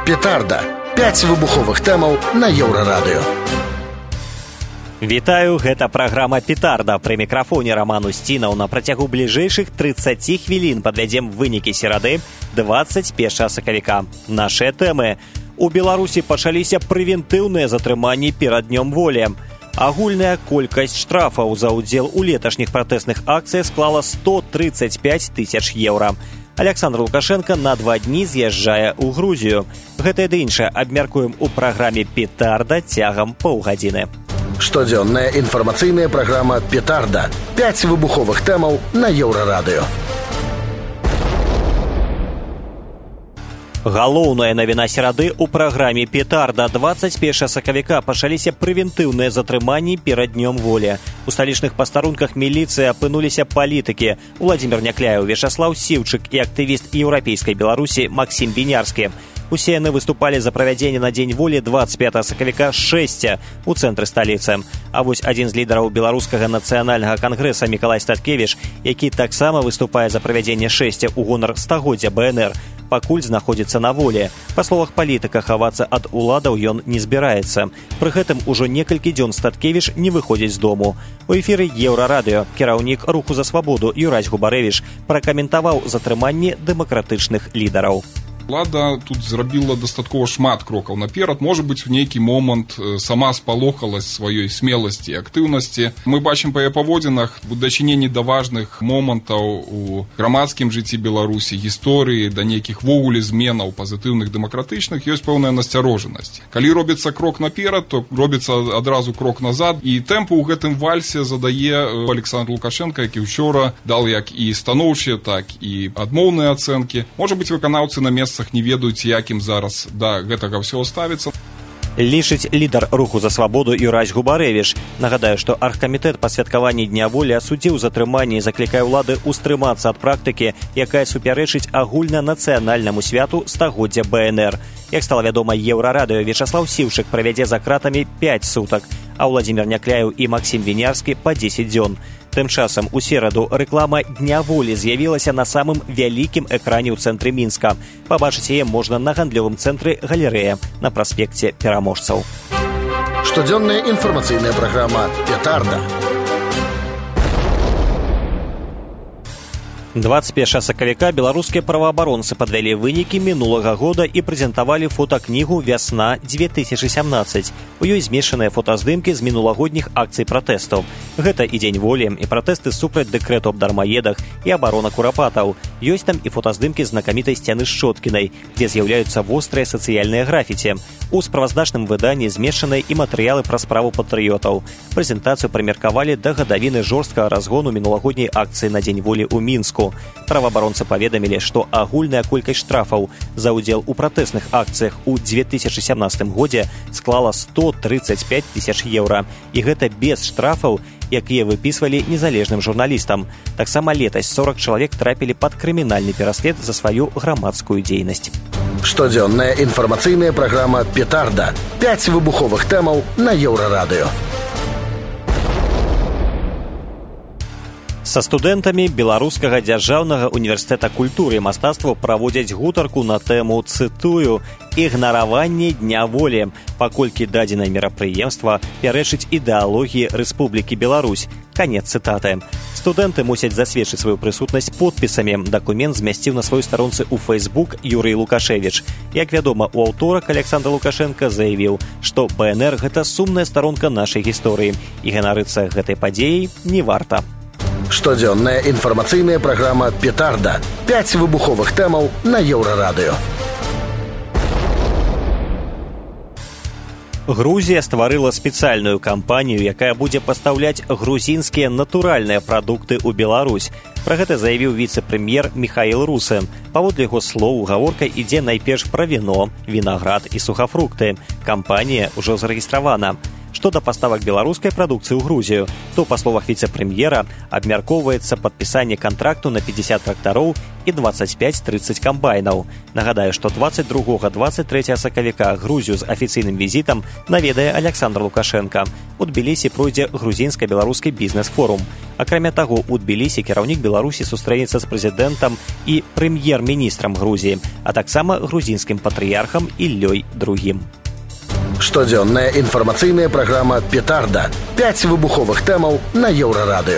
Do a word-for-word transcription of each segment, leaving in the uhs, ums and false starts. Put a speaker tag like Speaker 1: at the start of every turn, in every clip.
Speaker 1: Петарда. пяць выбуховых тэмаў на Еўрарадыё.
Speaker 2: Вітаю, гэта праграма «Петарда». Пры мікрафоне Роман Устінаў. На працягу бліжэйшых трыццаці хвілін падвядзем вынікі серады дваццаць першага сакавіка. Нашыя тэмы. У Беларусі пачаліся прэвентыўныя затрыманні перад днём волі. Агульная колькасць штрафаў за ўдзел у леташніх пратэсных акцыях склала сто трыццаць пяць тысяч еўра. Александр Лукашенко на два дні з'язджае ў Грузію. Гэтае ды іншае абмяркуем у праграме «Петарда» цягам паўгадзіны.
Speaker 1: Штодзённая інфармацыйная праграма «Петарда». пяць выбуховых тэмаў на Еўрарадыё.
Speaker 2: Галоўная навіна серады ў праграме «Петарда». дваццаць першага сакавіка пачаліся прэвентыўныя затрыманні перад днём волі. У сталічных пастарунках міліцыі апынуліся палітыкі Владзімір Някляеў, Вячаслаў Сіўчык і актывіст еўрапейскай Беларусі Максім Бінярскі. Усе яны выступалі за правядзенне на дзень волі дваццаць пятага сакавіка шэсця ў цэнтры сталіцы. А вось адзін з лідараў беларускага нацыянальнага кангрэса Мікалай Статкевіч, які таксама выступае за правядзенне шэсця ў гонар стагоддзя бэ эн эр, пакуль знаходзіцца на волі. Па словах палітыка, хавацца ад уладаў ён не збіраецца. Пры гэтым ужо некалькі дзён Статкевіч не выходзіць з дому. У эфіры Еўрарадыё кіраўнік руху за свабоду Юрась Губарэвіч пракаментаваў затрыманне дэмакратычных лідараў.
Speaker 3: Улада тут зрабіла дастаткова шмат крокаў наперад. Можа быць, у нейкі момант сама спалохалась сваёй смеласці і актыўнасці. Мы бачым па яе паводзінах у дачыненні да важных момантаў у грамадскім жыцці Беларусі, гісторыі, да нейкіх вогуле зменаў пазітыўных дэмакратычных ёсць пэўная насцярожанасць. Калі робіцца крок наперад, то робіцца адразу крок назад. І тэмпу ў гэтым вальсе задае Александр Лукашенко, які ўчора дал як і станоўчыя, так і адмоўныя ацэнкі. Можа быць, выканаўцы на месцы не ведаюць, якім зараз да гэтага ўсё ставіцца.
Speaker 2: Лічыць лідар руху за свабоду Юрась Губарэвіч. Нагадаю, што аргкамітэт па святкаванні Дня волі асудзіў затрыманне і заклікае ўлады устрымацца ад практыкі, якая супярэчыць агульнанацыянальнаму святу стагоддзя бэ эн эр. Як стала вядома Еўрарадыё, Вячаслаў Сіўчык правядзе за кратамі пяць сутак, а Владзімір Някляеў і Максім Бінярскі па дзесяць дзён. Тым часам у сераду рэклама Дня волі з'явілася на самым вялікім экране ў цэнтры Мінска. Пабачыць яе можна на гандлёвым цэнтры «Галерэя» на праспекце Пераможцаў.
Speaker 1: Штодзённая інфармацыйная праграма «Петарда».
Speaker 2: дваццаць першага сакавіка беларускія праваабаронцы падвялі вынікі мінулага года і прэзентавалі фотакнігу «Вясна две тысячы сямнаццаць». У ёй змешаныя фотаздымкі з мінулагодніх акцый пратэстаў. Гэта і дзень волі, і пратэсты супраць дэкрэту аб дармаедах, і абарона курапатаў. Ёсць там і фотаздымкі знакамітай сцяны Шчоткінай, дзе з'яўляюцца вострыя сацыяльныя графіці. У справаздачным выданні змешаныя і матэрыялы пра справу патрыётаў. Прэзентацыю прымеркавалі да гадавіны жорсткага разгону мінулагодняй акцыі на дзень волі ў Мінску. Праваабаронцы паведамілі, што агульная колькасць штрафаў за ўдзел у пратэсных акцыях у две тысячы сямнаццатым годзе склала сто трыццаць пяць тысяч еўра. І гэта без штрафаў, якія выпісвалі незалежным журналістам. Таксама летась сорак чалавек трапілі пад крымінальны пераслед за сваю грамадскую дзейнасць.
Speaker 1: Штодзённая інфармацыйная праграма «Петарда». пяць выбуховых тэмаў на Еўрарадыё.
Speaker 2: Са студэнтамі Беларускага дзяржаўнага універсітэта культуры і мастацтва праводзяць гутарку на тэму, цытую, «Ігнараванне Дня волі», паколькі дадзенае мерапрыемства пярэчыць ідэалогіі Рэспублікі Беларусь. Канец цытаты. Студэнты мусяць засведчыць сваю прысутнасць подпісамі. Дакумент змясціў на сваёй старонцы ў Фэйсбук Юрый Лукашевіч. Як вядома, у аўторак Александр Лукашенко заявіў, што бэ эн эр – гэта сумная старонка нашай гісторыі, і ганарыцца гэтай падзеяй не варта.
Speaker 1: Штодзённая інфармацыйная праграма «Петарда». пяць выбуховых тэмаў на Еўрарадыё.
Speaker 2: Грузія стварыла спецыяльную кампанію, якая будзе пастаўляць грузінскія натуральныя прадукты ў Беларусь. Пра гэта заявіў віцэ-прэм'ер Міхаіл Русы. Паводле яго слоў, гаворка ідзе найперш пра віно, вінаград і сухафрукты. Кампанія ўжо зарэгістравана. Што да паставак беларускай прадукцыі ў Грузію, то, па словах віцэ-прэм'ера, абмяркоўваецца падпісанне кантракту на пятьдесят трактароў і двадцать пять тридцать камбайнаў. Нагадаю, што двадцать другога - двадцать трэцяга сакавіка Грузію з афіцыйным візітам наведае Александр Лукашенко. У Тбілісі пройдзе грузінска-беларускі бізнес-форум. Акрамя таго, у Тбілісі кіраўнік Беларусі сустрэнецца з прэзідэнтам і прэм'ер-міністрам Грузіі, а таксама грузінскім патрыярхам Іллёй другім.
Speaker 1: Штодзённая інфармацыйная праграма «Петарда». Пяць выбуховых тэмаў на Еўрарадыё.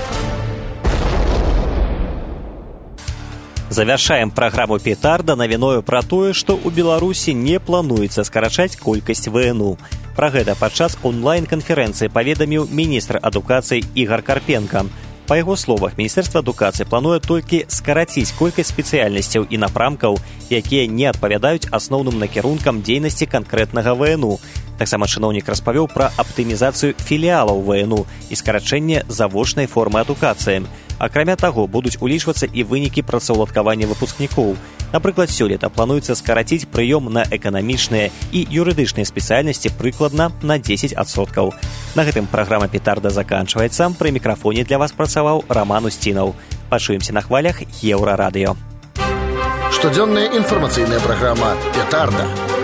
Speaker 2: Завяршаем праграму «Петарда» навіною пра тое, што ў Беларусі не плануецца скарачаць колькасць ВНУ. Пра гэта падчас онлайн-канферэнцыі паведаміў міністр адукацыі Ігар Карпенка. Па яго словах, Міністэрства адукацыі плануе толькі скараціць колькасць спецыяльнасцяў і напрамкаў, якія не адпавядаюць асноўным накірункам дзейнасці канкрэтнага ВНУ. Таксама чыноўнік распавёў пра аптымізацыю філіалаў ВНУ і скарачэнне завочнай формы адукацыі. Акрамя таго, будуць улічвацца і вынікі працаўладкавання выпускнікоў. Напрыклад, сёлета плануецца скараціць прыём на эканамічныя і юрыдычныя спецыяльнасці прыкладна на дзесяць адсоткаў. На гэтым праграма «Петарда» заканчваецца. Пры мікрафоне для вас працаваў Роман Устінаў. Пачуемся на хвалях Еўрарадыё.
Speaker 1: Штодзённая інфармацыйная праграма «Петарда».